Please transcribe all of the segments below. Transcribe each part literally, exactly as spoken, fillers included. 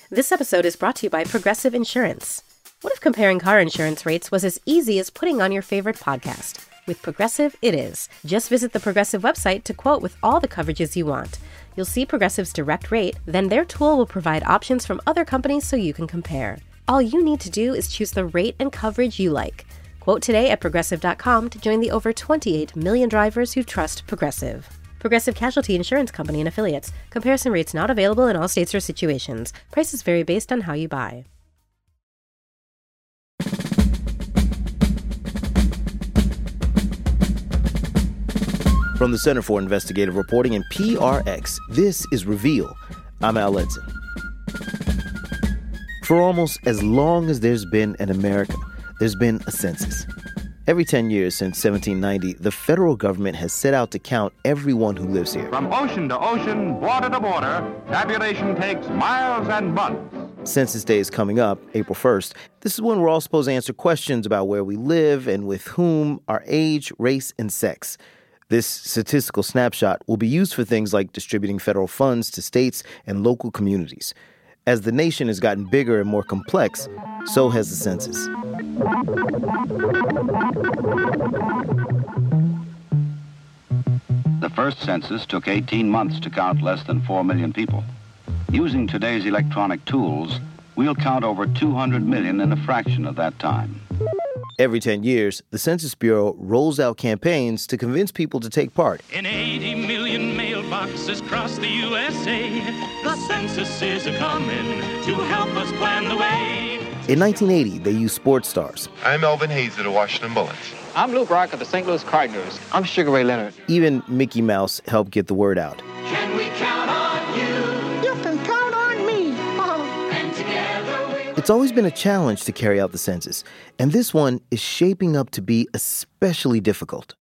This episode is brought to you by Progressive Insurance. What if comparing car insurance rates was as easy as putting on your favorite podcast? With Progressive, it is. Just visit the Progressive website to quote with all the coverages you want. You'll see Progressive's direct rate, then their tool will provide options from other companies so you can compare. All you need to do is choose the rate and coverage you like. Quote today at Progressive dot com to join the over twenty-eight million drivers who trust Progressive. Progressive Casualty Insurance Company and Affiliates. Comparison rates not available in all states or situations. Prices vary based on how you buy. From the Center for Investigative Reporting and P R X, this is Reveal. I'm Al Edson. For almost as long as there's been an America, there's been a census. Every ten years since seventeen ninety, the federal government has set out to count everyone who lives here. From ocean to ocean, border to border, tabulation takes miles and months. Census Day is coming up, April first. This is when we're all supposed to answer questions about where we live and with whom, our age, race, and sex. This statistical snapshot will be used for things like distributing federal funds to states and local communities. As the nation has gotten bigger and more complex, so has the census. The first census took eighteen months to count less than four million people. Using today's electronic tools, we'll count over two hundred million in a fraction of that time. Every ten years, the Census Bureau rolls out campaigns to convince people to take part. In eighty million mailboxes across the U S A, the census is a-comin' to help us plan the way. In nineteen eighty, they used sports stars. I'm Elvin Hayes of the Washington Bullets. I'm Lou Brock of the Saint Louis Cardinals. I'm Sugar Ray Leonard. Even Mickey Mouse helped get the word out. Can we count on you? You can count on me. Oh. And together we... It's always been a challenge to carry out the census, and this one is shaping up to be especially difficult.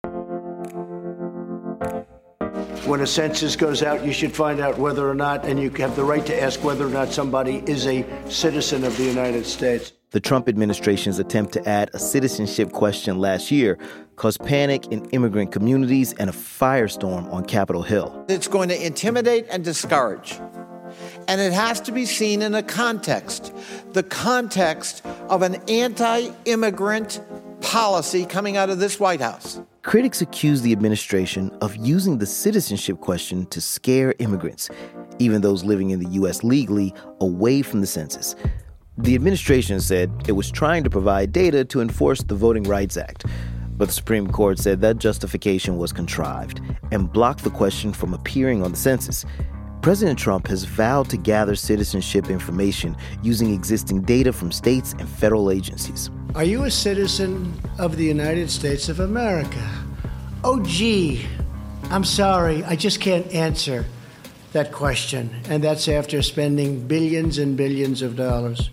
When a census goes out, you should find out whether or not, and you have the right to ask whether or not somebody is a citizen of the United States. The Trump administration's attempt to add a citizenship question last year caused panic in immigrant communities and a firestorm on Capitol Hill. It's going to intimidate and discourage. And it has to be seen in a context, the context of an anti-immigrant policy coming out of this White House. Critics accuse the administration of using the citizenship question to scare immigrants, even those living in the U S legally, away from the census. The administration said it was trying to provide data to enforce the Voting Rights Act, but the Supreme Court said that justification was contrived and blocked the question from appearing on the census. President Trump has vowed to gather citizenship information using existing data from states and federal agencies. Are you a citizen of the United States of America? Oh, gee, I'm sorry, I just can't answer that question. And that's after spending billions and billions of dollars.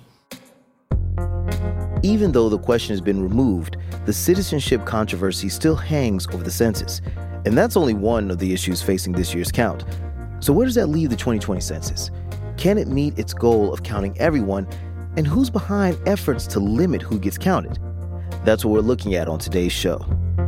Even though the question has been removed, the citizenship controversy still hangs over the census. And that's only one of the issues facing this year's count. So where does that leave the twenty twenty census? Can it meet its goal of counting everyone? And who's behind efforts to limit who gets counted? That's what we're looking at on today's show.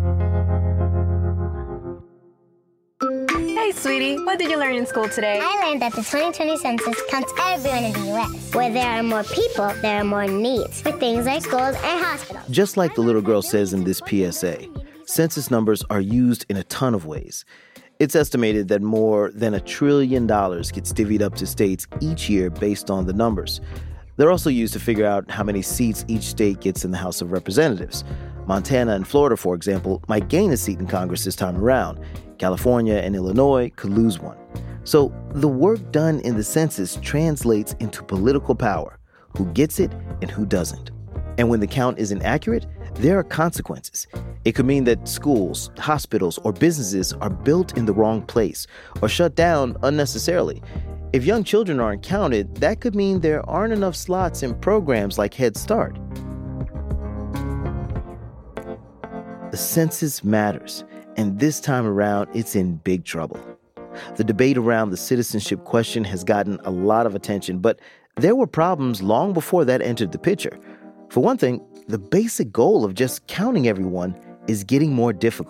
Hey, sweetie, what did you learn in school today? I learned that the twenty twenty census counts everyone in the U S Where there are more people, there are more needs for things like schools and hospitals. Just like the little girl says in this P S A, census numbers are used in a ton of ways. It's estimated that more than a trillion dollars gets divvied up to states each year based on the numbers. They're also used to figure out how many seats each state gets in the House of Representatives. Montana and Florida, for example, might gain a seat in Congress this time around. California and Illinois could lose one. So the work done in the census translates into political power, who gets it and who doesn't. And when the count isn't accurate, there are consequences. It could mean that schools, hospitals, or businesses are built in the wrong place or shut down unnecessarily. If young children aren't counted, that could mean there aren't enough slots in programs like Head Start. The census matters, and this time around, it's in big trouble. The debate around the citizenship question has gotten a lot of attention, but there were problems long before that entered the picture. For one thing, the basic goal of just counting everyone is getting more difficult.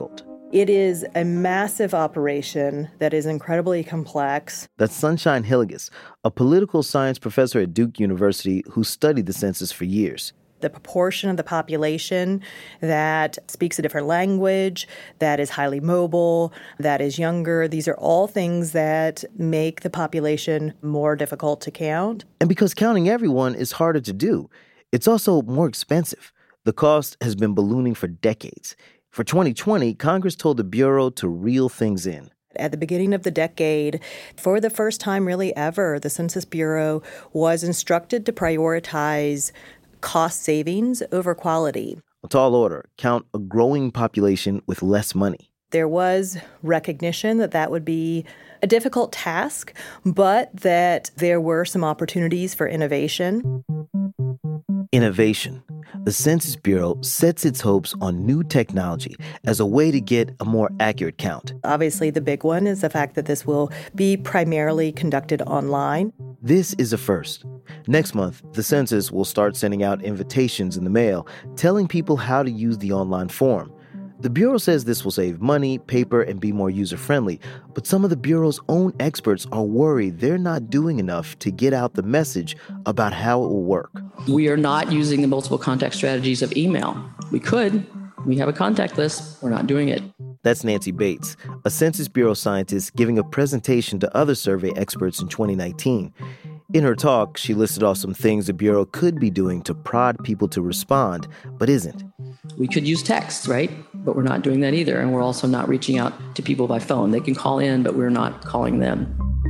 It is a massive operation that is incredibly complex. That's Sunshine Hilligus, a political science professor at Duke University who studied the census for years. The proportion of the population that speaks a different language, that is highly mobile, that is younger, these are all things that make the population more difficult to count. And because counting everyone is harder to do, it's also more expensive. The cost has been ballooning for decades. For twenty twenty, Congress told the Bureau to reel things in. At the beginning of the decade, for the first time really ever, the Census Bureau was instructed to prioritize cost savings over quality. A tall order, count a growing population with less money. There was recognition that that would be a difficult task, but that there were some opportunities for innovation. Innovation. The Census Bureau sets its hopes on new technology as a way to get a more accurate count. Obviously, the big one is the fact that this will be primarily conducted online. This is a first. Next month, the census will start sending out invitations in the mail telling people how to use the online form. The Bureau says this will save money, paper, and be more user-friendly, but some of the Bureau's own experts are worried they're not doing enough to get out the message about how it will work. We are not using the multiple contact strategies of email. We could. We have a contact list. We're not doing it. That's Nancy Bates, a Census Bureau scientist giving a presentation to other survey experts in twenty nineteen. In her talk, she listed off some things the Bureau could be doing to prod people to respond, but isn't. We could use text, right? But we're not doing that either. And we're also not reaching out to people by phone. They can call in, but we're not calling them.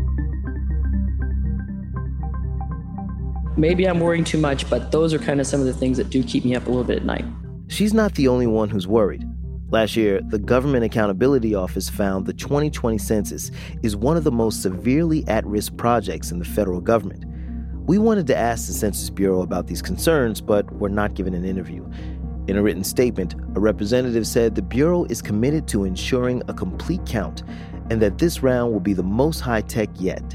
Maybe I'm worrying too much, but those are kind of some of the things that do keep me up a little bit at night. She's not the only one who's worried. Last year, the Government Accountability Office found the twenty twenty census is one of the most severely at-risk projects in the federal government. We wanted to ask the Census Bureau about these concerns, but were not given an interview. In a written statement, a representative said the Bureau is committed to ensuring a complete count and that this round will be the most high-tech yet.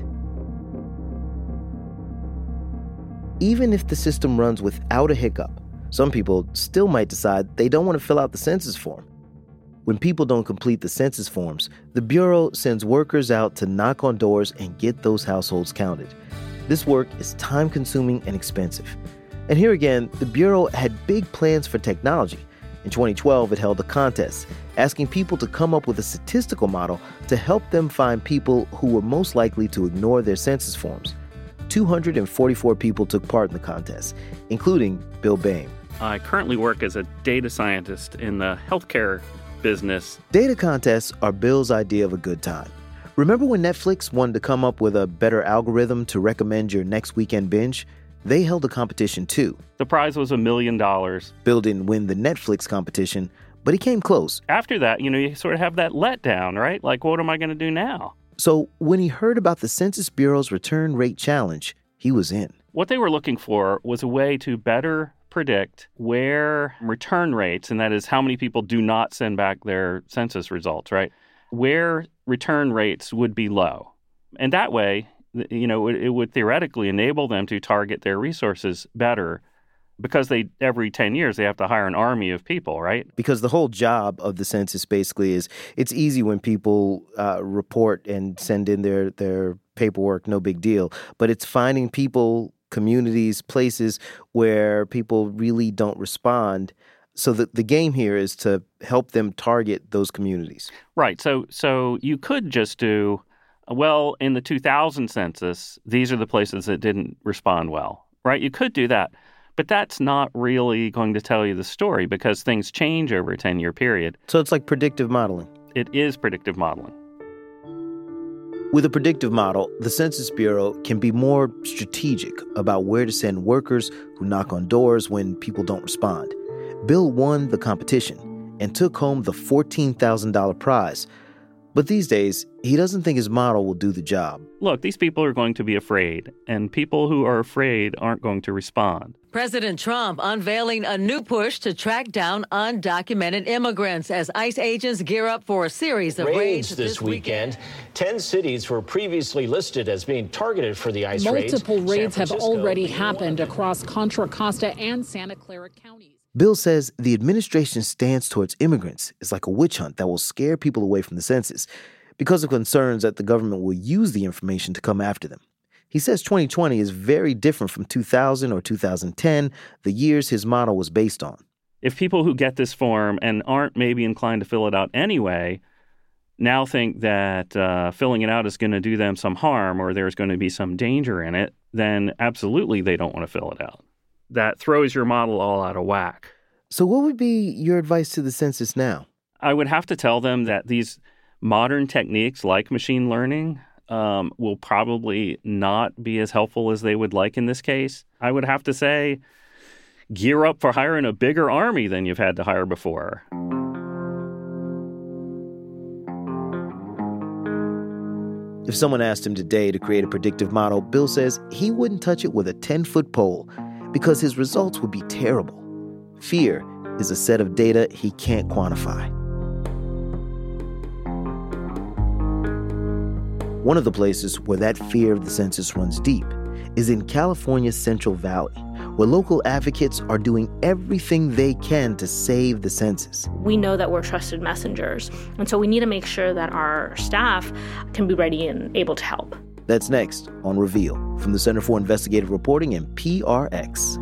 Even if the system runs without a hiccup, some people still might decide they don't want to fill out the census form. When people don't complete the census forms, the Bureau sends workers out to knock on doors and get those households counted. This work is time-consuming and expensive. And here again, the Bureau had big plans for technology. In twenty twelve, it held a contest, asking people to come up with a statistical model to help them find people who were most likely to ignore their census forms. two hundred forty-four people took part in the contest, including Bill Boehm. I currently work as a data scientist in the healthcare business. Data contests are Bill's idea of a good time. Remember when Netflix wanted to come up with a better algorithm to recommend your next weekend binge? They held a competition too. The prize was a million dollars. Bill didn't win the Netflix competition, but he came close. After that, you know, you sort of have that letdown, right? Like, what am I going to do now? So when he heard about the Census Bureau's return rate challenge, he was in. What they were looking for was a way to better predict where return rates, and that is how many people do not send back their census results, right? Where return rates would be low. And that way, you know, it, it would theoretically enable them to target their resources better because they every ten years they have to hire an army of people, right? Because the whole job of the census basically is it's easy when people uh, report and send in their, their paperwork, no big deal. But it's finding people, communities, places where people really don't respond. So the, the game here is to help them target those communities. Right. So so you could just do, well, in the two thousand census, these are the places that didn't respond well, right? You could do that. But that's not really going to tell you the story because things change over a ten-year period. So it's like predictive modeling. It is predictive modeling. With a predictive model, the Census Bureau can be more strategic about where to send workers who knock on doors when people don't respond. Bill won the competition and took home the fourteen thousand dollars prize. But these days, he doesn't think his model will do the job. Look, these people are going to be afraid, and people who are afraid aren't going to respond. President Trump unveiling a new push to track down undocumented immigrants as ICE agents gear up for a series of raids, raids this, this weekend. weekend. Ten cities were previously listed as being targeted for the ICE raids. Multiple raids have already happened across Contra Costa and Santa Clara counties. Bill says the administration's stance towards immigrants is like a witch hunt that will scare people away from the census because of concerns that the government will use the information to come after them. He says twenty twenty is very different from two thousand or two thousand ten, the years his model was based on. If people who get this form and aren't maybe inclined to fill it out anyway now think that uh, filling it out is going to do them some harm or there's going to be some danger in it, then absolutely they don't want to fill it out. That throws your model all out of whack. So what would be your advice to the census now? I would have to tell them that these modern techniques like machine learning um, will probably not be as helpful as they would like in this case. I would have to say, gear up for hiring a bigger army than you've had to hire before. If someone asked him today to create a predictive model, Bill says he wouldn't touch it with a ten-foot pole because his results would be terrible. Fear is a set of data he can't quantify. One of the places where that fear of the census runs deep is in California's Central Valley, where local advocates are doing everything they can to save the census. We know that we're trusted messengers, and so we need to make sure that our staff can be ready and able to help. That's next on Reveal from the Center for Investigative Reporting and P R X.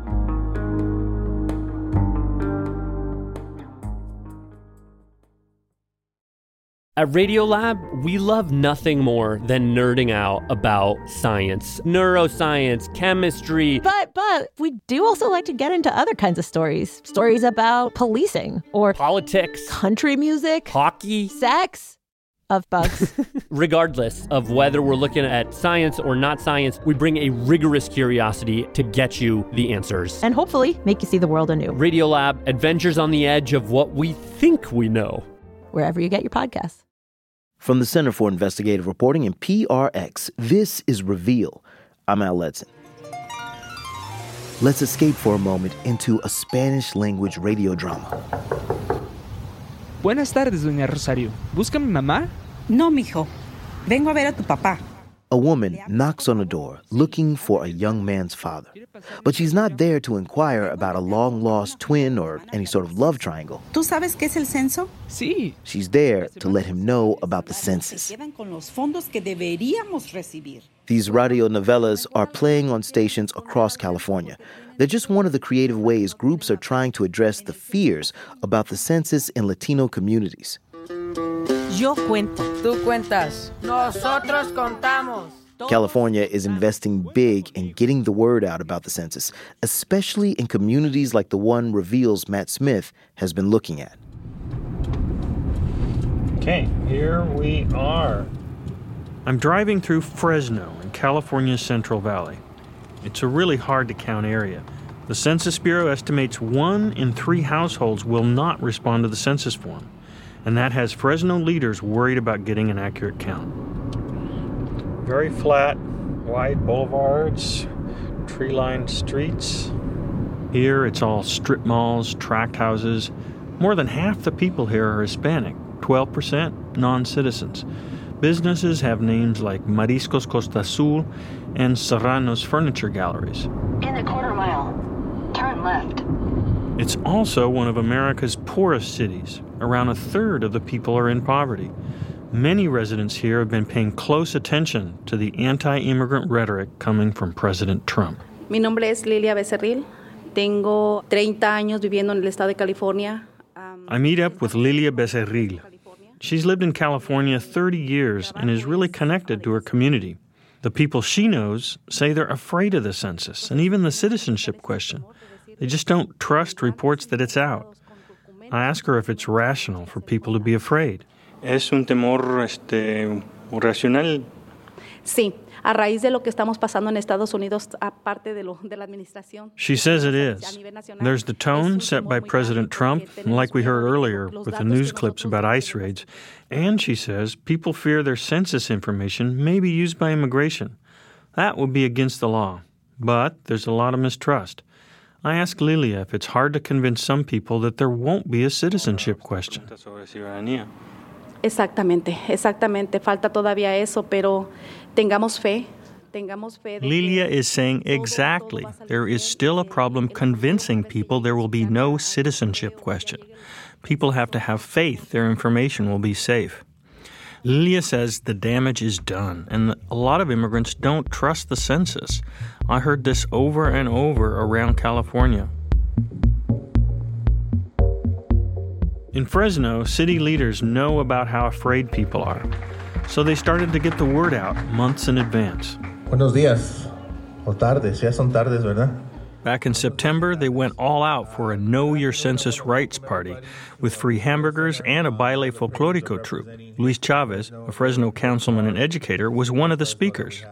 At Radiolab, we love nothing more than nerding out about science, neuroscience, chemistry. But, but, we do also like to get into other kinds of stories. Stories about policing or politics, country music, hockey, sex, of bugs. Regardless of whether we're looking at science or not science, we bring a rigorous curiosity to get you the answers. And hopefully make you see the world anew. Radiolab, adventures on the edge of what we think we know. Wherever you get your podcasts. From the Center for Investigative Reporting and P R X, this is Reveal. I'm Al Letson. Let's escape for a moment into a Spanish-language radio drama. Buenas tardes, doña Rosario. ¿Busca mi mamá? No, mijo. Vengo a ver a tu papá. A woman knocks on a door looking for a young man's father. But she's not there to inquire about a long-lost twin or any sort of love triangle. ¿Tú sabes qué es el censo? Sí. She's there to let him know about the census. These radio novelas are playing on stations across California. They're just one of the creative ways groups are trying to address the fears about the census in Latino communities. Yo cuento. Tú cuentas. Nosotros contamos. California is investing big in getting the word out about the census, especially in communities like the one Reveal's Matt Smith has been looking at. Okay, here we are. I'm driving through Fresno in California's Central Valley. It's a really hard-to-count area. The Census Bureau estimates one in three households will not respond to the census form, and that has Fresno leaders worried about getting an accurate count. Very flat, wide boulevards, tree-lined streets. Here it's all strip malls, tract houses. More than half the people here are Hispanic, twelve percent non-citizens. Businesses have names like Mariscos Costa Azul and Serrano's Furniture Galleries. In a quarter mile, turn left. It's also one of America's poorest cities. Around a third of the people are in poverty. Many residents here have been paying close attention to the anti-immigrant rhetoric coming from President Trump. Mi nombre es Lilia Becerril. Tengo treinta años viviendo en el estado de California. Um, I meet up with Lilia Becerril. She's lived in California thirty years and is really connected to her community. The people she knows say they're afraid of the census and even the citizenship question. They just don't trust reports that it's out. I ask her if it's rational for people to be afraid. Es un temor este, racional. Sí, a raíz de lo que estamos pasando en Estados Unidos, aparte de lo de la administración. She says it is. There's the tone set by President Trump, like we heard earlier with the news clips about ICE raids. And she says people fear their census information may be used by immigration. That would be against the law. But there's a lot of mistrust. I asked Lilia if it's hard to convince some people that there won't be a citizenship question. Exactamente, exactamente. Falta todavía eso, pero tengamos fe. Lilia is saying exactly. There is still a problem convincing people there will be no citizenship question. People have to have faith their information will be safe. Lilia says the damage is done, and a lot of immigrants don't trust the census. I heard this over and over around California. In Fresno, city leaders know about how afraid people are, so they started to get the word out months in advance. Buenos días, o tardes, ya son tardes, ¿verdad? Back in September, they went all out for a Know Your Census Rights party with free hamburgers and a baile folklorico troupe. Luis Chavez, a Fresno councilman and educator, was one of the speakers.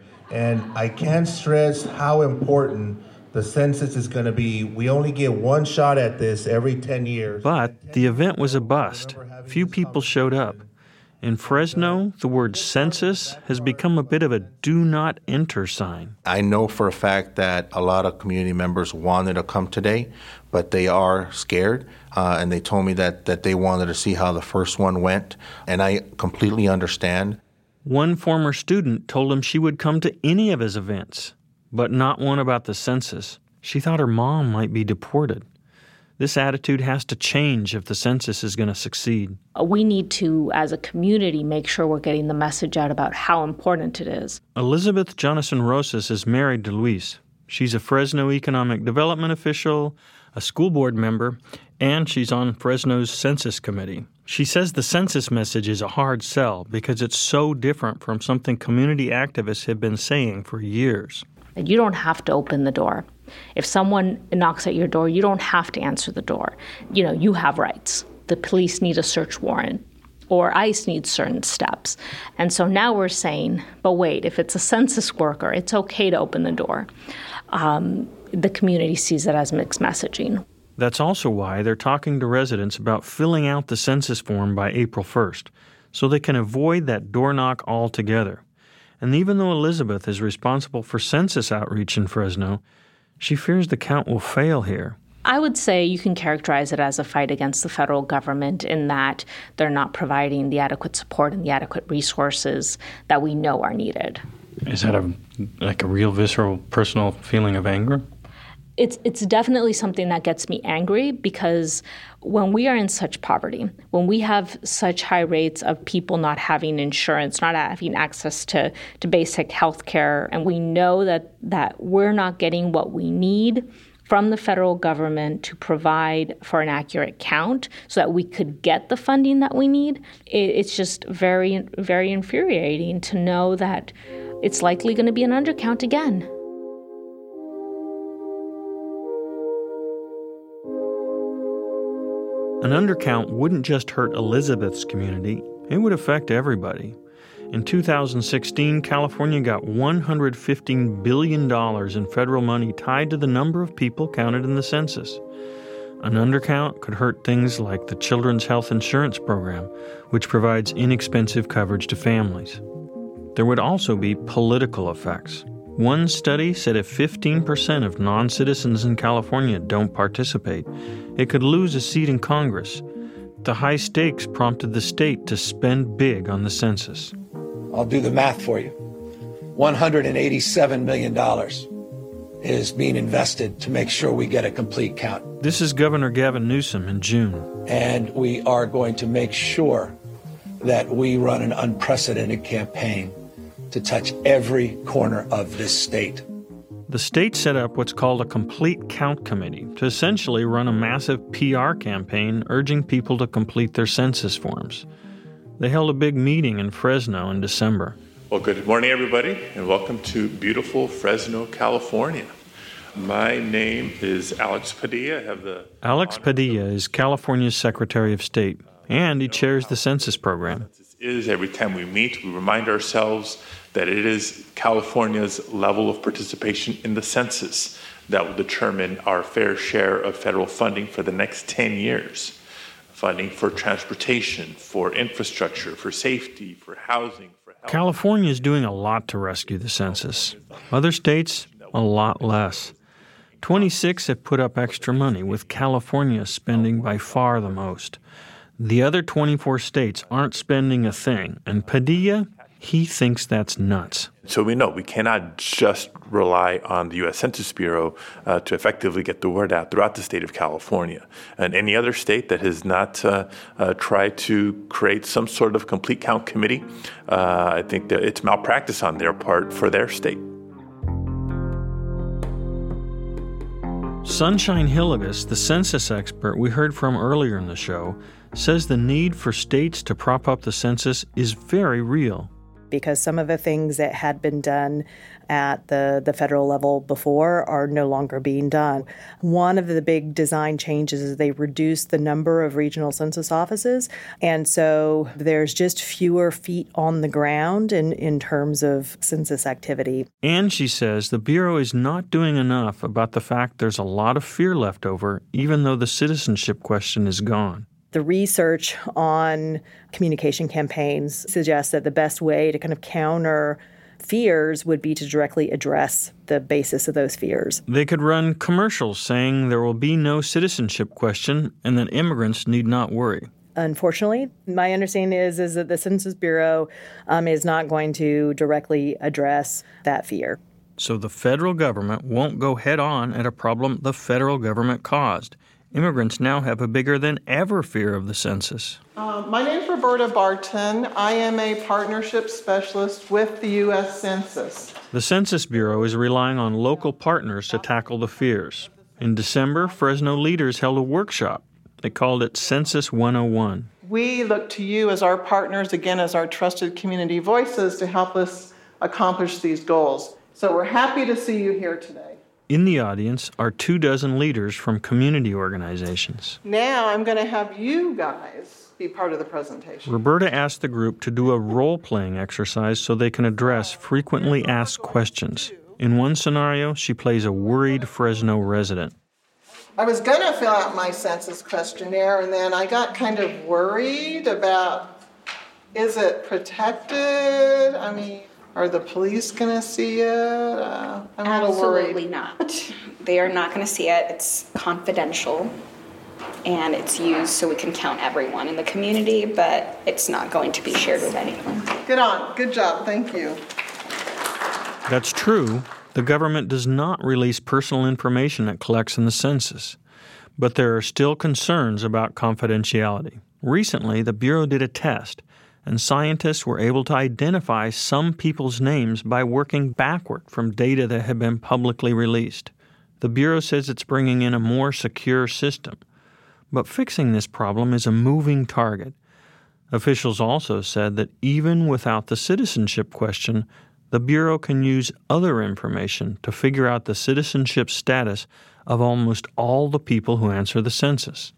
And I can't stress how important the census is going to be. We only get one shot at this every ten years. But the event was a bust. Few people showed up. In Fresno, the word census has become a bit of a do not enter sign. I know for a fact that a lot of community members wanted to come today, but they are scared, uh, and they told me that, that they wanted to see how the first one went, and I completely understand. One former student told him she would come to any of his events, but not one about the census. She thought her mom might be deported. This attitude has to change if the census is going to succeed. We need to, as a community, make sure we're getting the message out about how important it is. Elizabeth Jonathan Rosas is married to Luis. She's a Fresno Economic Development official, a school board member, and she's on Fresno's Census Committee. She says the census message is a hard sell because it's so different from something community activists have been saying for years. You don't have to open the door. If someone knocks at your door, you don't have to answer the door. You know, you have rights. The police need a search warrant, or ICE needs certain steps. And so now we're saying, but wait, if it's a census worker, it's okay to open the door. Um, the community sees it as mixed messaging. That's also why they're talking to residents about filling out the census form by April first, so they can avoid that door knock altogether. And even though Elizabeth is responsible for census outreach in Fresno, she fears the count will fail here. I would say you can characterize it as a fight against the federal government in that they're not providing the adequate support and the adequate resources that we know are needed. Is that a like a real visceral personal feeling of anger? It's it's definitely something that gets me angry because when we are in such poverty, when we have such high rates of people not having insurance, not having access to, to basic health care, and we know that, that we're not getting what we need from the federal government to provide for an accurate count so that we could get the funding that we need, it, it's just very, very infuriating to know that it's likely going to be an undercount again. An undercount wouldn't just hurt Elizabeth's community, it would affect everybody. In two thousand sixteen, California got one hundred fifteen billion dollars in federal money tied to the number of people counted in the census. An undercount could hurt things like the Children's Health Insurance Program, which provides inexpensive coverage to families. There would also be political effects. One study said if fifteen percent of non-citizens in California don't participate, it could lose a seat in Congress. The high stakes prompted the state to spend big on the census. I'll do the math for you. one hundred eighty-seven million dollars is being invested to make sure we get a complete count. This is Governor Gavin Newsom in June. And we are going to make sure that we run an unprecedented campaign to touch every corner of this state. The state set up what's called a complete count committee to essentially run a massive P R campaign urging people to complete their census forms. They held a big meeting in Fresno in December. Well, good morning, everybody, and welcome to beautiful Fresno, California. My name is Alex Padilla. I have the Alex Padilla is California's Secretary of State, and he chairs the census program. Is every time we meet, we remind ourselves that it is California's level of participation in the census that will determine our fair share of federal funding for the next ten years. Funding for transportation, for infrastructure, for safety, for housing, for health. California is doing a lot to rescue the census. Other states, a lot less. twenty-six have put up extra money, with California spending by far the most. The other twenty-four states aren't spending a thing, and Padilla, he thinks that's nuts. So we know we cannot just rely on the U S Census Bureau uh, to effectively get the word out throughout the state of California. And any other state that has not uh, uh, tried to create some sort of complete count committee, uh, I think that it's malpractice on their part for their state. Sunshine Hilligus, the census expert we heard from earlier in the show, says the need for states to prop up the census is very real. Because some of the things that had been done at the, the federal level before are no longer being done. One of the big design changes is they reduced the number of regional census offices, and so there's just fewer feet on the ground in, in terms of census activity. And she says the Bureau is not doing enough about the fact there's a lot of fear left over, even though the citizenship question is gone. The research on communication campaigns suggests that the best way to kind of counter fears would be to directly address the basis of those fears. They could run commercials saying there will be no citizenship question and that immigrants need not worry. Unfortunately, my understanding is, is that the Census Bureau um, is not going to directly address that fear. So the federal government won't go head-on at a problem the federal government caused. Immigrants now have a bigger than ever fear of the census. Uh, my name is Roberta Barton. I am a partnership specialist with the U S Census. The Census Bureau is relying on local partners to tackle the fears. In December, Fresno leaders held a workshop. They called it Census one oh one. We look to you as our partners, again, as our trusted community voices to help us accomplish these goals. So we're happy to see you here today. In the audience are two dozen leaders from community organizations. Now I'm going to have you guys be part of the presentation. Roberta asked the group to do a role-playing exercise so they can address frequently asked questions. In one scenario, she plays a worried Fresno resident. I was going to fill out my census questionnaire, and then I got kind of worried about, is it protected? I mean, are the police going to see it? Uh, I'm a little worried. Absolutely not. They are not going to see it. It's confidential, and it's used so we can count everyone in the community, but it's not going to be shared with anyone. Good on. Good job. Thank you. That's true. The government does not release personal information it collects in the census, but there are still concerns about confidentiality. Recently, the Bureau did a test, and scientists were able to identify some people's names by working backward from data that had been publicly released. The Bureau says it's bringing in a more secure system. But fixing this problem is a moving target. Officials also said that even without the citizenship question, the Bureau can use other information to figure out the citizenship status of almost all the people who answer the census.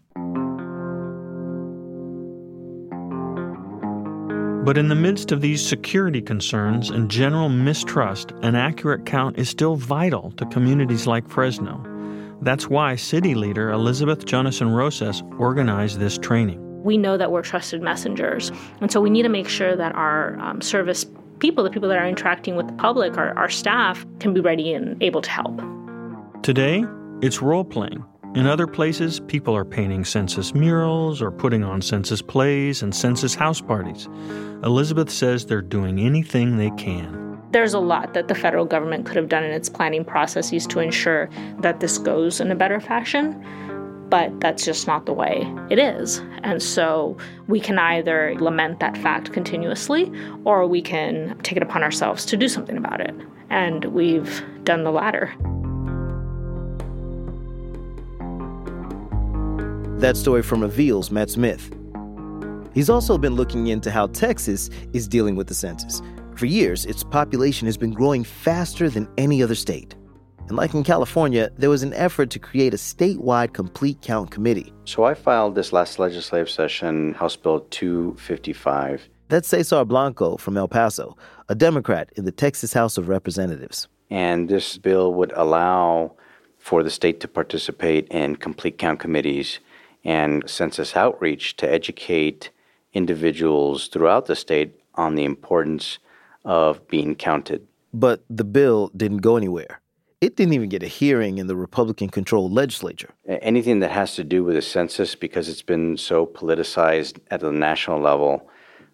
But in the midst of these security concerns and general mistrust, an accurate count is still vital to communities like Fresno. That's why city leader Elizabeth Jonasson Rosas organized this training. We know that we're trusted messengers, and so we need to make sure that our um, service people, the people that are interacting with the public, our, our staff, can be ready and able to help. Today, it's role-playing. In other places, people are painting census murals or putting on census plays and census house parties. Elizabeth says they're doing anything they can. There's a lot that the federal government could have done in its planning processes to ensure that this goes in a better fashion, but that's just not the way it is. And so we can either lament that fact continuously, or we can take it upon ourselves to do something about it. And we've done the latter. That story from Reveal's Matt Smith. He's also been looking into how Texas is dealing with the census. For years, its population has been growing faster than any other state. And like in California, there was an effort to create a statewide complete count committee. So I filed this last legislative session, House Bill two fifty-five. That's Cesar Blanco from El Paso, a Democrat in the Texas House of Representatives. And this bill would allow for the state to participate in complete count committees and census outreach to educate individuals throughout the state on the importance of being counted. But the bill didn't go anywhere. It didn't even get a hearing in the Republican-controlled legislature. Anything that has to do with the census, because it's been so politicized at the national level,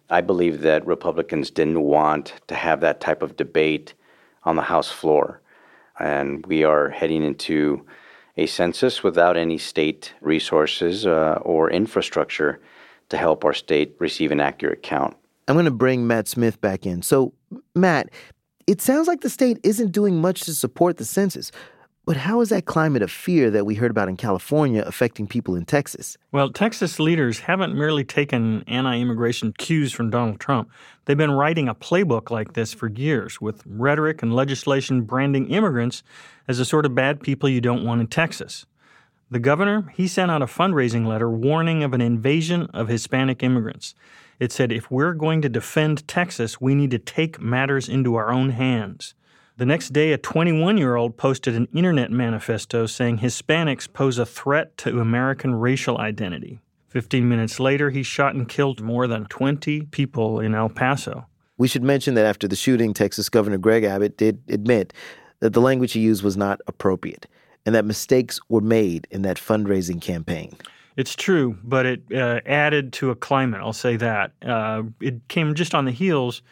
I believe that Republicans didn't want to have that type of debate on the House floor. And we are heading into a census without any state resources uh, or infrastructure to help our state receive an accurate count. I'm going to bring Matt Smith back in. So, Matt, it sounds like the state isn't doing much to support the census. But how is that climate of fear that we heard about in California affecting people in Texas? Well, Texas leaders haven't merely taken anti-immigration cues from Donald Trump. They've been writing a playbook like this for years, with rhetoric and legislation branding immigrants as the sort of bad people you don't want in Texas. The governor, he sent out a fundraising letter warning of an invasion of Hispanic immigrants. It said, if we're going to defend Texas, we need to take matters into our own hands. The next day, a twenty-one-year-old posted an internet manifesto saying Hispanics pose a threat to American racial identity. Fifteen minutes later, he shot and killed more than twenty people in El Paso. We should mention that after the shooting, Texas Governor Greg Abbott did admit that the language he used was not appropriate and that mistakes were made in that fundraising campaign. It's true, but it uh, added to a climate, I'll say that. Uh, it came just on the heels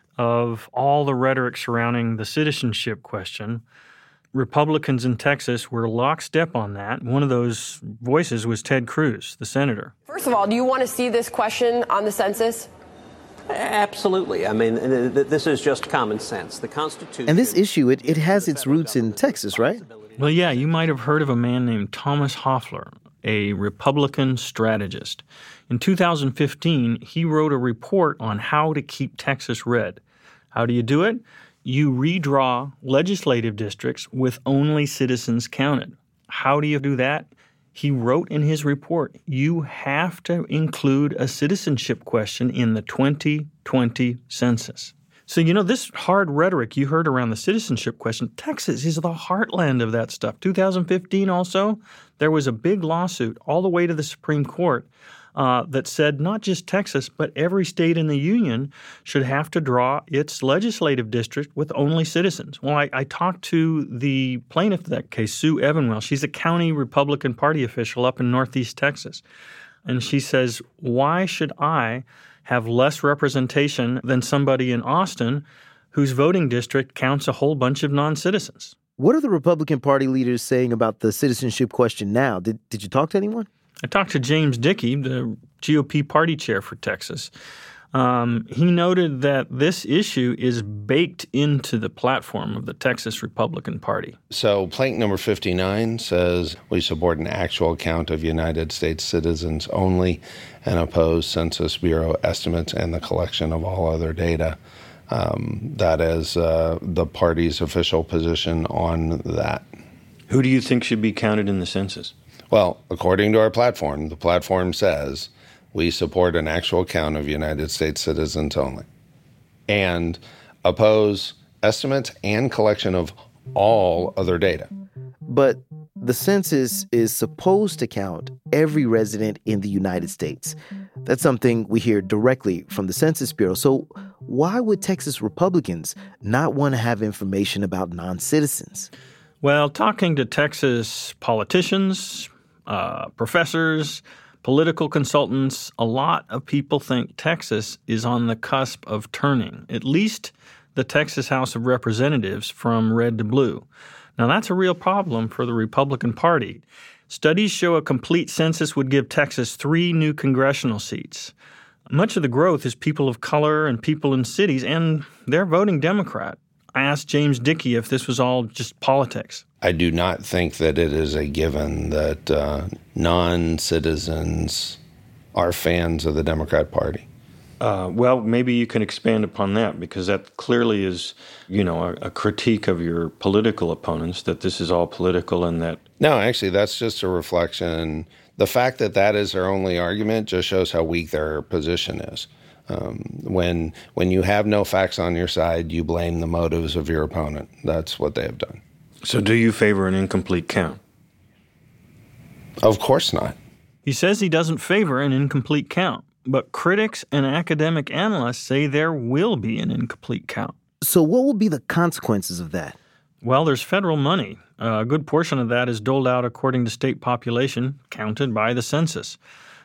of all the rhetoric surrounding the citizenship question. Republicans in Texas were lockstep on that. One of those voices was Ted Cruz, the senator. First of all, do you want to see this question on the census? Absolutely. I mean, this is just common sense. The Constitution... And this issue, it, it has its roots in Texas, right? Well, yeah, you might have heard of a man named Thomas Hofeller, a Republican strategist. In two thousand fifteen, he wrote a report on how to keep Texas red. How do you do it? You redraw legislative districts with only citizens counted. How do you do that? He wrote in his report, you have to include a citizenship question in the twenty twenty census. So, you know, this hard rhetoric you heard around the citizenship question, Texas is the heartland of that stuff. two thousand fifteen also, there was a big lawsuit all the way to the Supreme Court uh, that said not just Texas, but every state in the union should have to draw its legislative district with only citizens. Well, I, I talked to the plaintiff of that case, Sue Evanwell. She's a county Republican Party official up in Northeast Texas. And she says, why should I have less representation than somebody in Austin whose voting district counts a whole bunch of non-citizens? What are the Republican Party leaders saying about the citizenship question now? Did did you talk to anyone? I talked to James Dickey, the G O P party chair for Texas. Um, he noted that this issue is baked into the platform of the Texas Republican Party. So plank number fifty-nine says we support an actual count of United States citizens only and oppose Census Bureau estimates and the collection of all other data. Um, that is uh, the party's official position on that. Who do you think should be counted in the census? Well, according to our platform, the platform says we support an actual count of United States citizens only and oppose estimates and collection of all other data. But the census is supposed to count every resident in the United States. That's something we hear directly from the Census Bureau. So why would Texas Republicans not want to have information about non-citizens? Well, talking to Texas politicians, uh, professors, political consultants, a lot of people think Texas is on the cusp of turning, at least the Texas House of Representatives from red to blue. Now, that's a real problem for the Republican Party. Studies show a complete census would give Texas three new congressional seats. Much of the growth is people of color and people in cities, and they're voting Democrat. I asked James Dickey if this was all just politics. I do not think that it is a given that uh, non-citizens are fans of the Democrat Party. Uh, well, maybe you can expand upon that, because that clearly is, you know, a, a critique of your political opponents, that this is all political and that... No, actually, that's just a reflection. The fact that that is their only argument just shows how weak their position is. Um, when when you have no facts on your side, you blame the motives of your opponent. That's what they have done. So do you favor an incomplete count? Of course not. He says he doesn't favor an incomplete count, but critics and academic analysts say there will be an incomplete count. So what will be the consequences of that? Well, there's federal money. Uh, a good portion of that is doled out according to state population, counted by the census.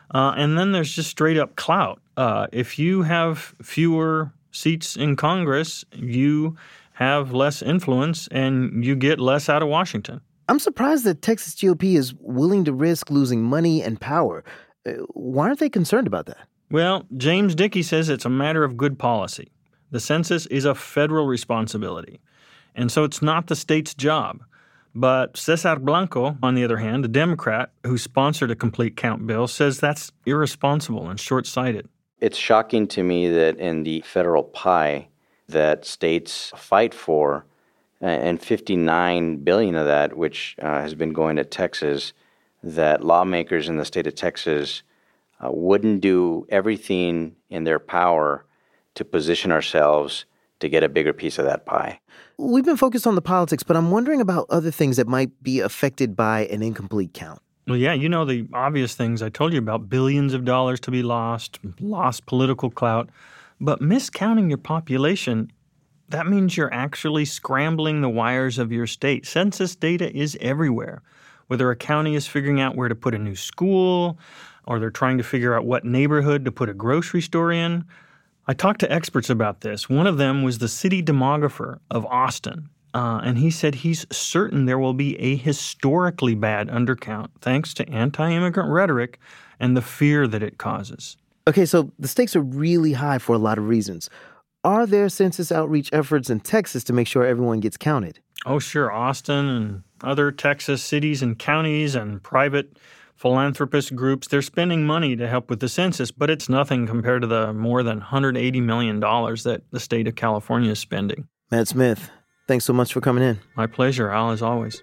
Uh, and then there's just straight up clout. Uh, if you have fewer seats in Congress, you have less influence and you get less out of Washington. I'm surprised that Texas G O P is willing to risk losing money and power. Uh, why aren't they concerned about that? Well, James Dickey says it's a matter of good policy. The census is a federal responsibility, and so it's not the state's job. But Cesar Blanco, on the other hand, a Democrat who sponsored a complete count bill, says that's irresponsible and short-sighted. It's shocking to me that in the federal pie that states fight for, and fifty-nine billion dollars of that, which uh, has been going to Texas, that lawmakers in the state of Texas uh, wouldn't do everything in their power to position ourselves to get a bigger piece of that pie. We've been focused on the politics, but I'm wondering about other things that might be affected by an incomplete count. Well, yeah, you know the obvious things I told you about, billions of dollars to be lost, lost political clout. But miscounting your population, that means you're actually scrambling the wires of your state. Census data is everywhere. Whether a county is figuring out where to put a new school, or they're trying to figure out what neighborhood to put a grocery store in. I talked to experts about this. One of them was the city demographer of Austin, uh, and he said he's certain there will be a historically bad undercount thanks to anti-immigrant rhetoric and the fear that it causes. Okay, so the stakes are really high for a lot of reasons. Are there census outreach efforts in Texas to make sure everyone gets counted? Oh, sure. Austin and other Texas cities and counties and private philanthropist groups, they're spending money to help with the census, but it's nothing compared to the more than one hundred eighty million dollars that the state of California is spending. Matt Smith, thanks so much for coming in. My pleasure, Al, as always.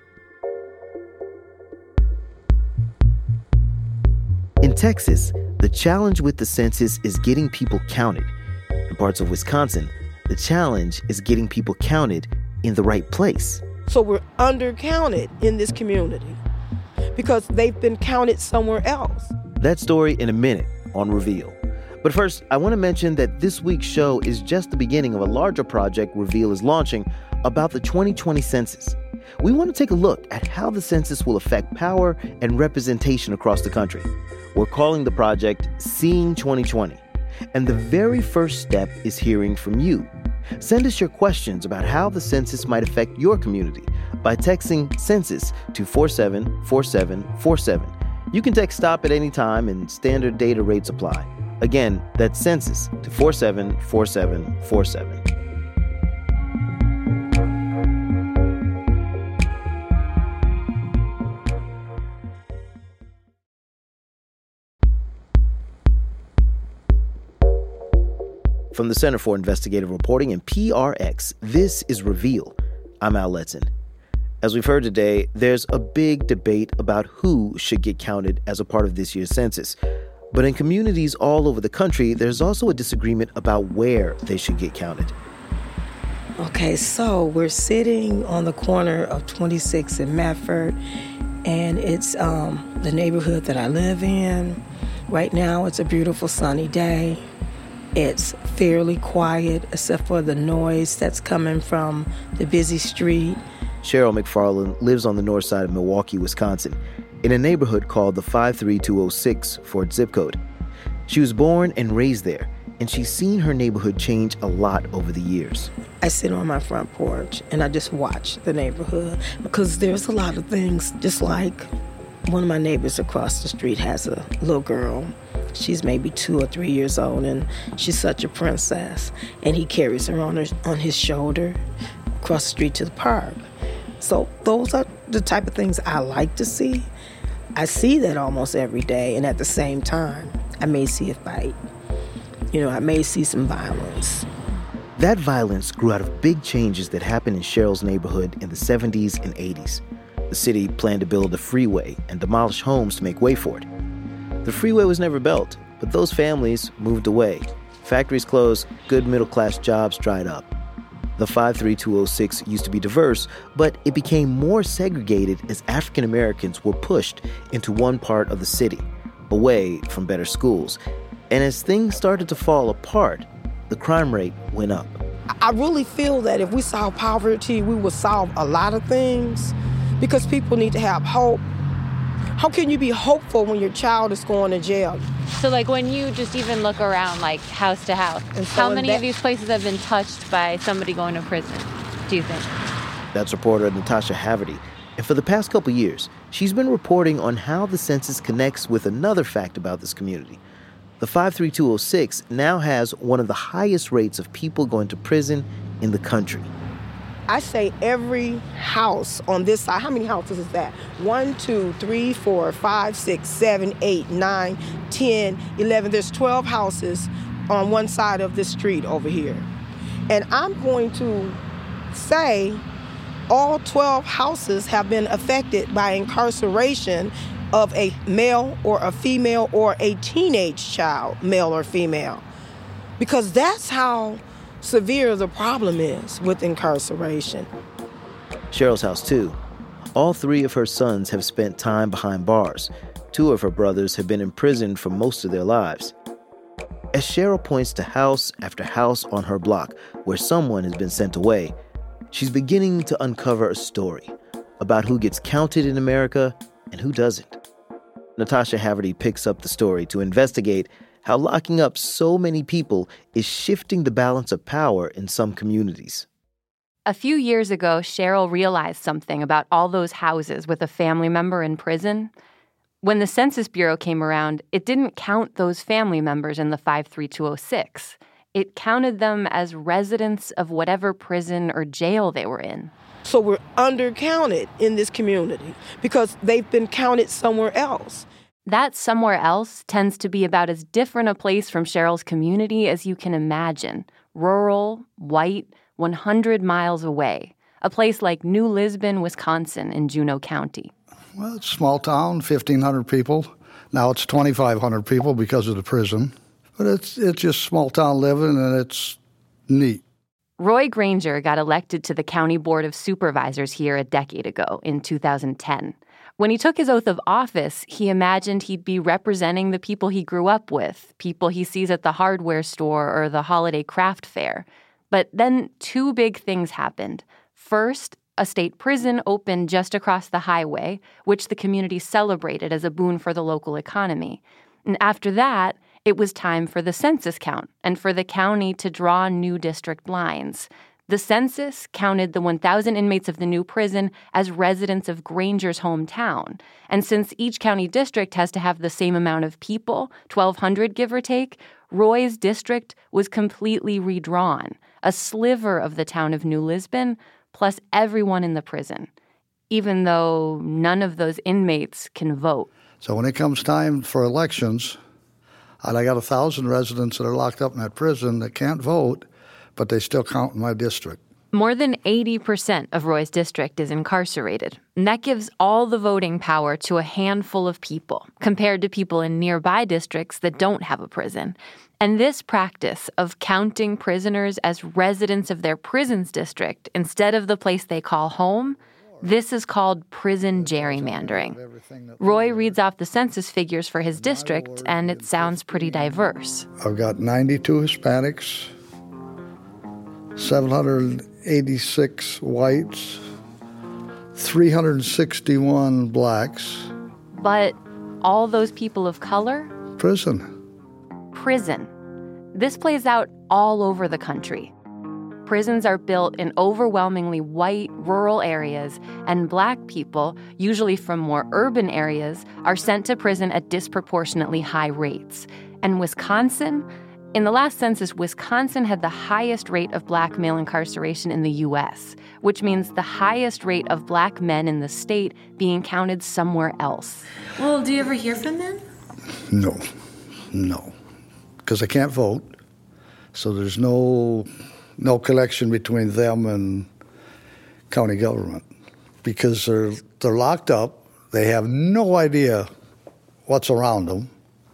In Texas, the challenge with the census is getting people counted. In parts of Wisconsin, the challenge is getting people counted in the right place. So we're undercounted in this community because they've been counted somewhere else. That story in a minute on Reveal. But first, I want to mention that this week's show is just the beginning of a larger project Reveal is launching about the twenty twenty census. We want to take a look at how the census will affect power and representation across the country. We're calling the project Seeing twenty twenty. And the very first step is hearing from you. Send us your questions about how the census might affect your community by texting census to four seven four seven four seven. You can text STOP at any time and standard data rates apply. Again, that's census to four seven four seven four seven. From the Center for Investigative Reporting and P R X, this is Reveal. I'm Al Letson. As we've heard today, there's a big debate about who should get counted as a part of this year's census. But in communities all over the country, there's also a disagreement about where they should get counted. Okay, so we're sitting on the corner of twenty-sixth and Medford, and it's um, the neighborhood that I live in. Right now, it's a beautiful sunny day. It's fairly quiet, except for the noise that's coming from the busy street. Cheryl McFarland lives on the north side of Milwaukee, Wisconsin, in a neighborhood called the five three two oh six for its zip code. She was born and raised there, and she's seen her neighborhood change a lot over the years. I sit on my front porch, and I just watch the neighborhood, because there's a lot of things, just like one of my neighbors across the street has a little girl. She's maybe two or three years old, and she's such a princess. And he carries her on, her on his shoulder across the street to the park. So those are the type of things I like to see. I see that almost every day, and at the same time, I may see a fight. You know, I may see some violence. That violence grew out of big changes that happened in Cheryl's neighborhood in the seventies and eighties. The city planned to build a freeway and demolish homes to make way for it. The freeway was never built, but those families moved away. Factories closed, good middle-class jobs dried up. The five three two oh six used to be diverse, but it became more segregated as African Americans were pushed into one part of the city, away from better schools. And as things started to fall apart, the crime rate went up. I really feel that if we solve poverty, we will solve a lot of things, because people need to have hope. How can you be hopeful when your child is going to jail? So, like, when you just even look around, like, house to house, so how many that- of these places have been touched by somebody going to prison, do you think? That's reporter Natasha Haverty. And for the past couple years, she's been reporting on how the census connects with another fact about this community. The five three two oh six now has one of the highest rates of people going to prison in the country. I say every house on this side, how many houses is that? One, two, three, four, five, six, seven, eight, nine, ten, eleven. There's twelve houses on one side of this street over here. And I'm going to say all twelve houses have been affected by incarceration of a male or a female or a teenage child, male or female. Because that's how severe the problem is with incarceration. Cheryl's house, too. All three of her sons have spent time behind bars. Two of her brothers have been imprisoned for most of their lives. As Cheryl points to house after house on her block where someone has been sent away, she's beginning to uncover a story about who gets counted in America and who doesn't. Natasha Haverty picks up the story to investigate how locking up so many people is shifting the balance of power in some communities. A few years ago, Cheryl realized something about all those houses with a family member in prison. When the Census Bureau came around, it didn't count those family members in the five three two oh six. It counted them as residents of whatever prison or jail they were in. So we're undercounted in this community because they've been counted somewhere else. That somewhere else tends to be about as different a place from Cheryl's community as you can imagine. Rural, white, one hundred miles away. A place like New Lisbon, Wisconsin in Juneau County. Well, it's a small town, fifteen hundred people. Now it's twenty-five hundred people because of the prison. But it's it's just small town living, and it's neat. Roy Granger got elected to the County Board of Supervisors here a decade ago in two thousand ten. When he took his oath of office, he imagined he'd be representing the people he grew up with, people he sees at the hardware store or the holiday craft fair. But then two big things happened. First, a state prison opened just across the highway, which the community celebrated as a boon for the local economy. And after that, it was time for the census count and for the county to draw new district lines. The census counted the one thousand inmates of the new prison as residents of Granger's hometown. And since each county district has to have the same amount of people, twelve hundred give or take, Roy's district was completely redrawn, a sliver of the town of New Lisbon, plus everyone in the prison, even though none of those inmates can vote. So when it comes time for elections, and I got a thousand residents that are locked up in that prison that can't vote, but they still count in my district. More than eighty percent of Roy's district is incarcerated, and that gives all the voting power to a handful of people, compared to people in nearby districts that don't have a prison. And this practice of counting prisoners as residents of their prison's district instead of the place they call home, this is called prison gerrymandering. Roy reads off the census figures for his district, and it sounds pretty diverse. I've got ninety-two Hispanics, seven hundred eighty-six whites, three hundred sixty-one blacks. But all those people of color? Prison. Prison. This plays out all over the country. Prisons are built in overwhelmingly white, rural areas, and black people, usually from more urban areas, are sent to prison at disproportionately high rates. And Wisconsin? In the last census, Wisconsin had the highest rate of black male incarceration in the U S, which means the highest rate of black men in the state being counted somewhere else. Well, do you ever hear from them? No, no, because I can't vote, so there's no no connection between them and county government because they're they're locked up. They have no idea what's around them,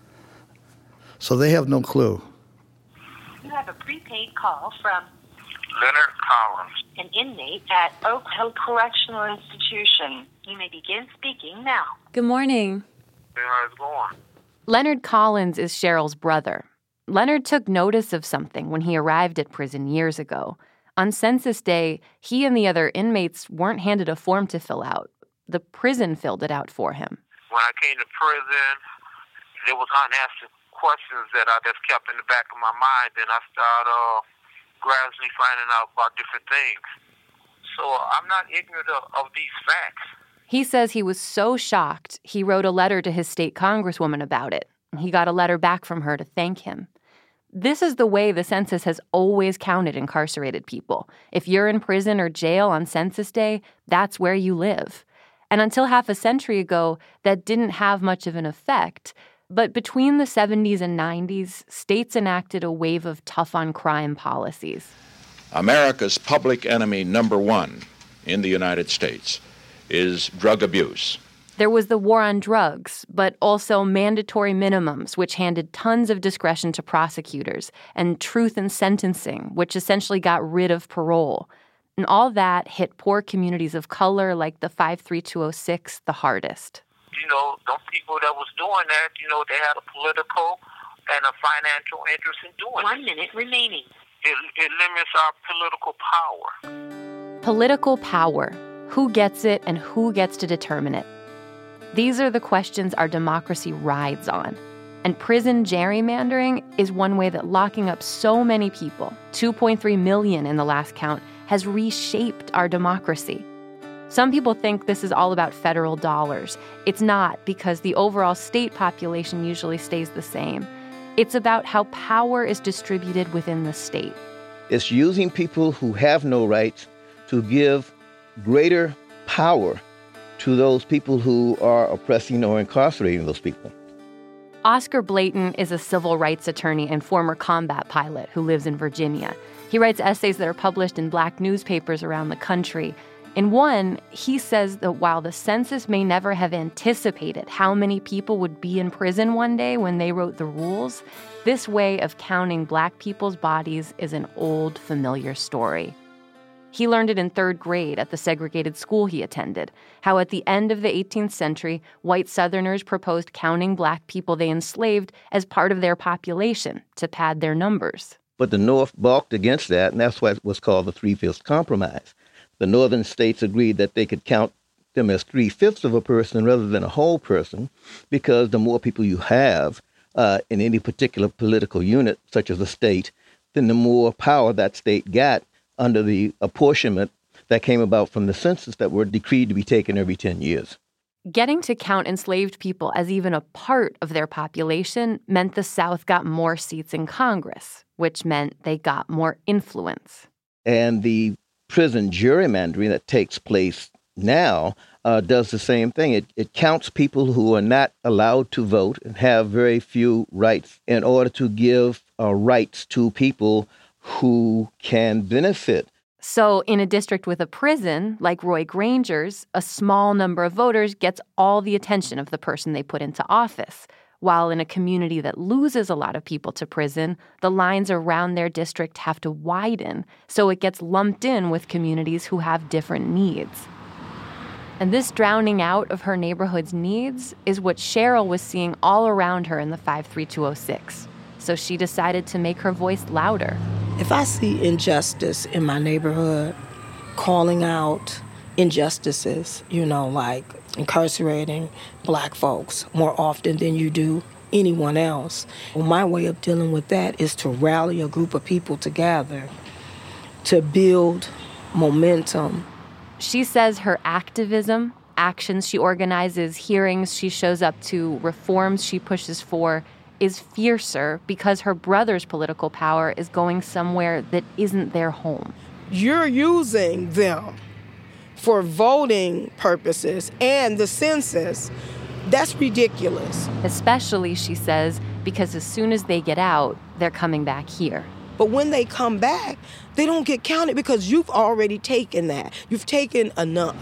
so they have no clue. You have a prepaid call from Leonard Collins, an inmate at Oak Hill Correctional Institution. You may begin speaking now. Good morning. Hey, how's it going? Leonard Collins is Cheryl's brother. Leonard took notice of something when he arrived at prison years ago. On census day, he and the other inmates weren't handed a form to fill out. The prison filled it out for him. When I came to prison, there was unanswered questions that I just kept in the back of my mind, and I started uh, gradually finding out about different things. So I'm not ignorant of, of these facts. He says he was so shocked, he wrote a letter to his state congresswoman about it. He got a letter back from her to thank him. This is the way the census has always counted incarcerated people. If you're in prison or jail on Census Day, that's where you live. And until half a century ago, that didn't have much of an effect. But between the seventies and nineties, states enacted a wave of tough-on-crime policies. America's public enemy number one in the United States is drug abuse. There was the war on drugs, but also mandatory minimums, which handed tons of discretion to prosecutors, and truth in sentencing, which essentially got rid of parole. And all that hit poor communities of color like the five three two oh six the hardest. You know, those people that was doing that, you know, they had a political and a financial interest in doing it. One minute remaining. It, it limits our political power. Political power. Who gets it and who gets to determine it? These are the questions our democracy rides on. And prison gerrymandering is one way that locking up so many people, two point three million in the last count, has reshaped our democracy. Some people think this is all about federal dollars. It's not, because the overall state population usually stays the same. It's about how power is distributed within the state. It's using people who have no rights to give greater power to those people who are oppressing or incarcerating those people. Oscar Blayton is a civil rights attorney and former combat pilot who lives in Virginia. He writes essays that are published in black newspapers around the country. In one, he says that while the census may never have anticipated how many people would be in prison one day when they wrote the rules, this way of counting black people's bodies is an old, familiar story. He learned it in third grade at the segregated school he attended, how at the end of the eighteenth century, white Southerners proposed counting black people they enslaved as part of their population to pad their numbers. But the North balked against that, and that's what was called the Three-Fifths Compromise. The northern states agreed that they could count them as three-fifths of a person rather than a whole person, because the more people you have uh, in any particular political unit, such as a state, then the more power that state got under the apportionment that came about from the census that were decreed to be taken every ten years. Getting to count enslaved people as even a part of their population meant the South got more seats in Congress, which meant they got more influence. And the prison gerrymandering that takes place now uh, does the same thing. It, it counts people who are not allowed to vote and have very few rights in order to give uh, rights to people who can benefit. So in a district with a prison, like Roy Granger's, a small number of voters gets all the attention of the person they put into office. While in a community that loses a lot of people to prison, the lines around their district have to widen, so it gets lumped in with communities who have different needs. And this drowning out of her neighborhood's needs is what Cheryl was seeing all around her in the five three two oh six. So she decided to make her voice louder. If I see injustice in my neighborhood, calling out injustices, you know, like incarcerating black folks more often than you do anyone else, well, my way of dealing with that is to rally a group of people together to build momentum. She says her activism, actions she organizes, hearings she shows up to, reforms she pushes for, is fiercer because her brother's political power is going somewhere that isn't their home. You're using them for voting purposes and the census. That's ridiculous. Especially, she says, because as soon as they get out, they're coming back here. But when they come back, they don't get counted because you've already taken that. You've taken enough.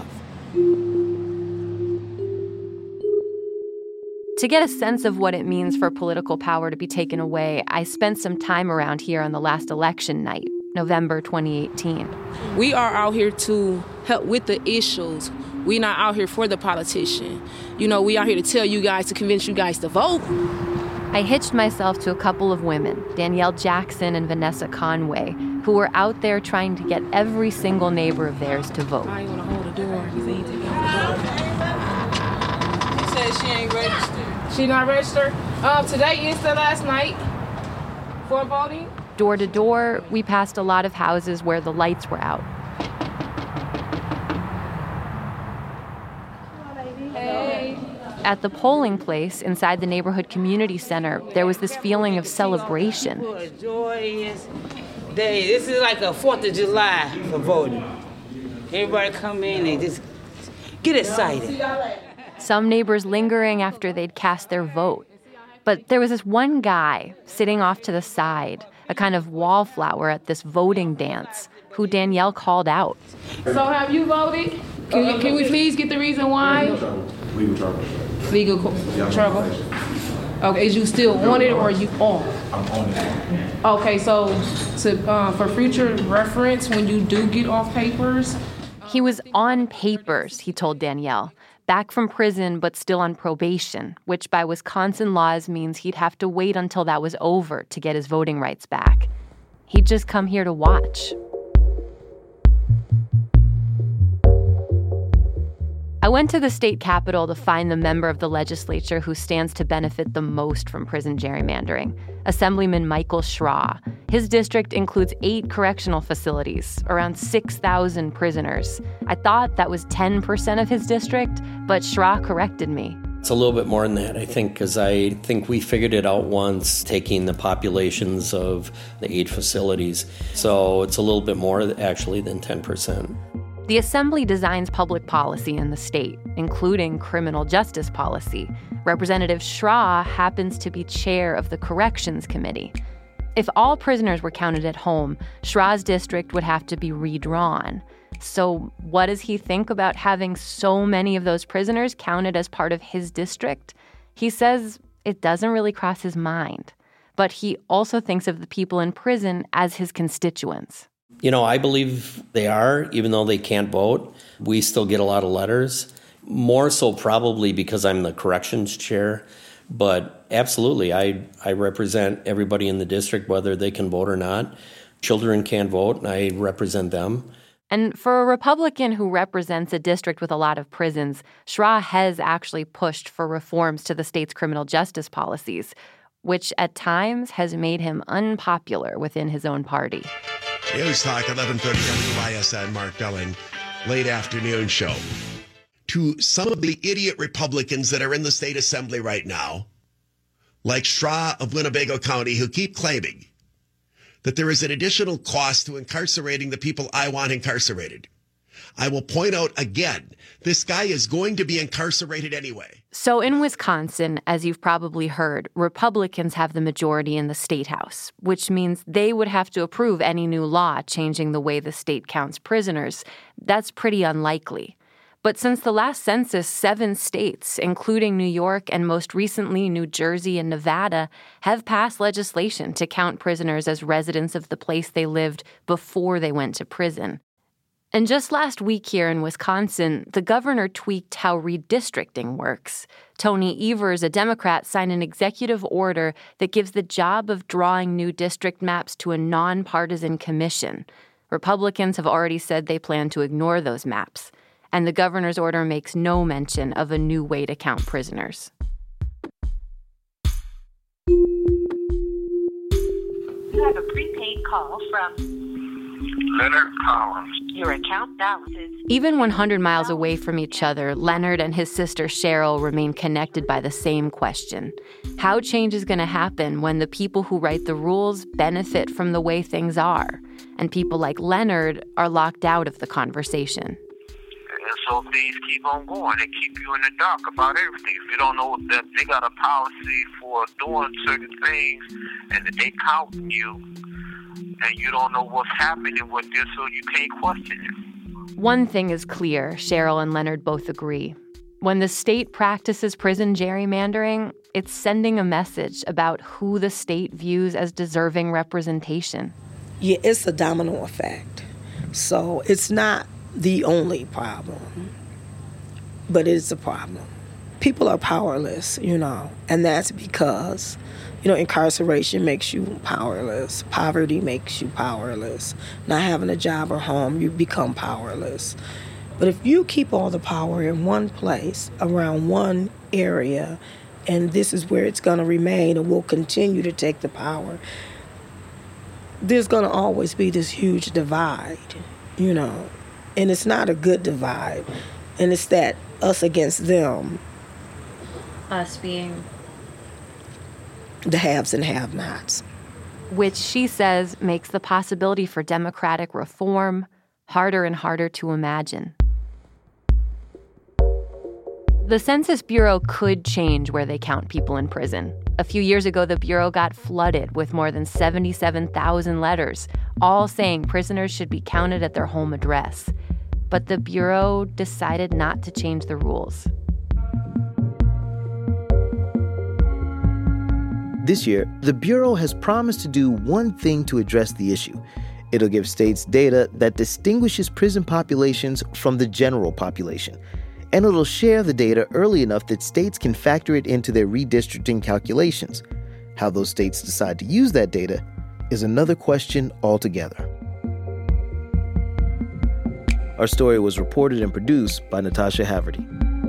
To get a sense of what it means for political power to be taken away, I spent some time around here on the last election night, November twenty eighteen. We are out here to help with the issues. We're not out here for the politician. You know, we out here to tell you guys, to convince you guys to vote. I hitched myself to a couple of women, Danielle Jackson and Vanessa Conway, who were out there trying to get every single neighbor of theirs to vote. I ain't gonna hold the door because they need to get out the door. said she ain't registered. She not registered? Um, today is the last night for voting. Door to door, we passed a lot of houses where the lights were out. Hey. At the polling place inside the neighborhood community center, there was this feeling of celebration. A joyous day. This is like a fourth of July for voting. Everybody come in and just get excited. Some neighbors lingering after they'd cast their vote. But there was this one guy sitting off to the side, a kind of wallflower at this voting dance, who Danielle called out. So have you voted? Can, you, can we please get the reason why? Legal trouble. Legal co- trouble? Okay, is you still on it or are you off? I'm on it. Okay, so to, uh, for future reference, when you do get off papers... He was on papers, he told Danielle, back from prison but still on probation, which by Wisconsin laws means he'd have to wait until that was over to get his voting rights back. He'd just come here to watch. I went to the state capitol to find the member of the legislature who stands to benefit the most from prison gerrymandering, Assemblyman Michael Schraw. His district includes eight correctional facilities, around six thousand prisoners. I thought that was ten percent of his district, but Schraw corrected me. It's a little bit more than that, I think, because I think we figured it out once, taking the populations of the eight facilities. So it's a little bit more, actually, than ten percent. The Assembly designs public policy in the state, including criminal justice policy. Representative Schraw happens to be chair of the Corrections Committee. If all prisoners were counted at home, Schraw's district would have to be redrawn. So what does he think about having so many of those prisoners counted as part of his district? He says it doesn't really cross his mind. But he also thinks of the people in prison as his constituents. You know, I believe they are, even though they can't vote. We still get a lot of letters, more so probably because I'm the corrections chair. But absolutely, I, I represent everybody in the district, whether they can vote or not. Children can't vote, and I represent them. And for a Republican who represents a district with a lot of prisons, Schraw has actually pushed for reforms to the state's criminal justice policies, which at times has made him unpopular within his own party. News Talk, eleven thirty W I S N, Mark Belling, late afternoon show. To some of the idiot Republicans that are in the state assembly right now, like Schraw of Winnebago County, who keep claiming that there is an additional cost to incarcerating the people I want incarcerated. I will point out again, this guy is going to be incarcerated anyway. So in Wisconsin, as you've probably heard, Republicans have the majority in the state house, which means they would have to approve any new law changing the way the state counts prisoners. That's pretty unlikely. But since the last census, seven states, including New York and most recently New Jersey and Nevada, have passed legislation to count prisoners as residents of the place they lived before they went to prison. And just last week here in Wisconsin, the governor tweaked how redistricting works. Tony Evers, a Democrat, signed an executive order that gives the job of drawing new district maps to a nonpartisan commission. Republicans have already said they plan to ignore those maps. And the governor's order makes no mention of a new way to count prisoners. You have a prepaid call from Leonard Collins. Your account balance is... Even one hundred miles away from each other, Leonard and his sister Cheryl remain connected by the same question. How change is going to happen when the people who write the rules benefit from the way things are, and people like Leonard are locked out of the conversation? And so things keep on going. They keep you in the dark about everything. If you don't know that they got a policy for doing certain things and that they counting you, and you don't know what's happening with this, so you can't question it. One thing is clear, Cheryl and Leonard both agree. When the state practices prison gerrymandering, it's sending a message about who the state views as deserving representation. Yeah, it's a domino effect. So it's not the only problem, but it is a problem. People are powerless, you know, and that's because, you know, incarceration makes you powerless. Poverty makes you powerless. Not having a job or home, you become powerless. But if you keep all the power in one place, around one area, and this is where it's going to remain and will continue to take the power, there's going to always be this huge divide, you know, and it's not a good divide, and it's that us against them. Us being? The haves and have-nots. Which she says makes the possibility for democratic reform harder and harder to imagine. The Census Bureau could change where they count people in prison. A few years ago, the Bureau got flooded with more than seventy-seven thousand letters, all saying prisoners should be counted at their home address. But the Bureau decided not to change the rules. This year, the Bureau has promised to do one thing to address the issue. It'll give states data that distinguishes prison populations from the general population. And it'll share the data early enough that states can factor it into their redistricting calculations. How those states decide to use that data is another question altogether. Our story was reported and produced by Natasha Haverty.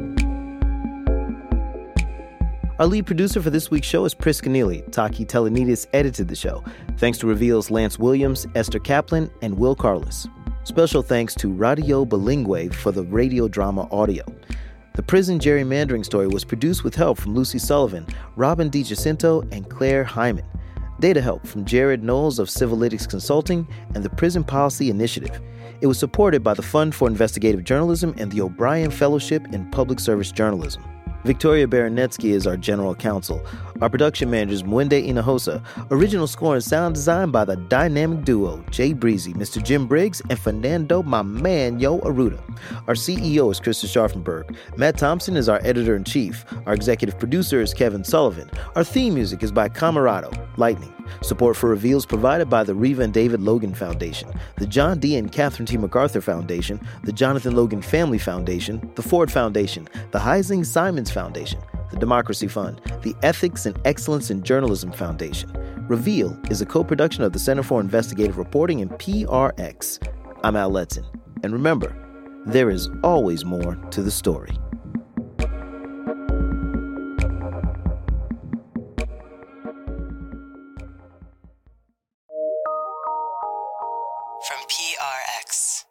Our lead producer for this week's show is Priska Neely. Taki Telenidis edited the show. Thanks to Reveal's Lance Williams, Esther Kaplan, and Will Carlos. Special thanks to Radio Bilingue for the radio drama audio. The prison gerrymandering story was produced with help from Lucy Sullivan, Robin DiGiacinto, and Claire Hyman. Data help from Jared Knowles of Civilytics Consulting and the Prison Policy Initiative. It was supported by the Fund for Investigative Journalism and the O'Brien Fellowship in Public Service Journalism. Victoria Baranetsky is our general counsel. Our production manager is Mwende Inahosa. Original score and sound design by the dynamic duo Jay Breezy, Mister Jim Briggs, and Fernando, my man, Yo Aruda. Our C E O is Krista Scharfenberg. Matt Thompson is our editor-in-chief. Our executive producer is Kevin Sullivan. Our theme music is by Camarado, Lightning. Support for Reveal is provided by the Reva and David Logan Foundation, the John D. and Catherine T. MacArthur Foundation, the Jonathan Logan Family Foundation, the Ford Foundation, the Heising Simons Foundation, the Democracy Fund, the Ethics and Excellence in Journalism Foundation. Reveal is a co-production of the Center for Investigative Reporting and P R X. I'm Al Letson. And remember, there is always more to the story. From P R X.